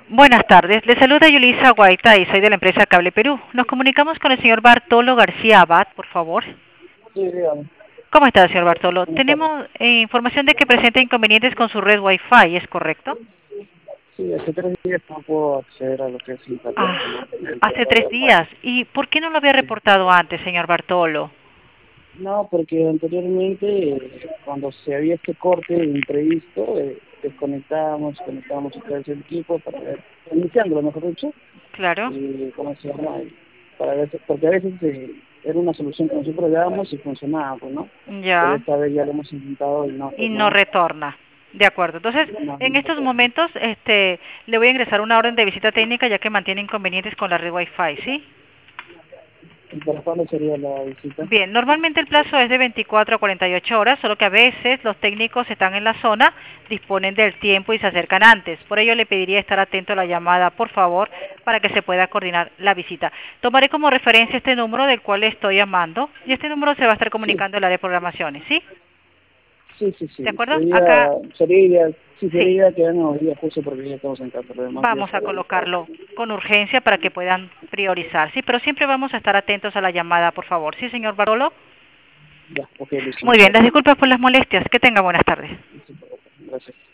Buenas tardes, le saluda Yulisa Guaita y soy de la empresa Cable Perú. Nos comunicamos con el señor Bartolo García Abad, por favor. Sí, dígame. ¿Cómo está, señor Bartolo? Buenas tardes. Tenemos información de que presenta inconvenientes con su red Wi-Fi, ¿es correcto? Sí, hace 3 días no puedo acceder a lo que es internet, Ah, ¿no? El hace tema de 3 días. Wi-Fi. ¿Y por qué no lo había Sí. reportado antes, señor Bartolo? No, porque anteriormente, cuando se había este corte imprevisto, desconectábamos, conectábamos otra vez el equipo para ver, iniciándolo, mejor dicho, Claro. ¿cómo se llama? Para ver, porque a veces era una solución que nosotros dábamos y funcionaba, pues, ¿no? Pero Ya. esta vez ya lo hemos intentado y no, Y pues no no, retorna. De acuerdo. Entonces, no, en no estos retorna. momentos, le voy a ingresar una orden de visita técnica ya que mantiene inconvenientes con la red Wi-Fi, ¿sí? ¿Y para cuándo sería la visita? Bien, normalmente el plazo es de 24 a 48 horas, solo que a veces los técnicos están en la zona, disponen del tiempo y se acercan antes. Por ello le pediría estar atento a la llamada, por favor, para que se pueda coordinar la visita. Tomaré como referencia este número del cual le estoy llamando y este número se va a estar Sí, comunicando en la de programaciones, ¿sí? sí, sí, ¿De sí. acuerdo? Sería, Acá, sería ideal, sí, sería sí, ideal que hagan hoy día justo porque ya estamos en casa, pero demás días vamos a estaría mejor. colocarlo con urgencia para que puedan priorizar, ¿sí? Pero siempre vamos a estar atentos a la llamada, por favor. ¿Sí, señor Barolo? Ya, ok, listo, Muy muchas bien, las gracias. disculpas por las molestias. Que tenga buenas tardes. Sí, gracias.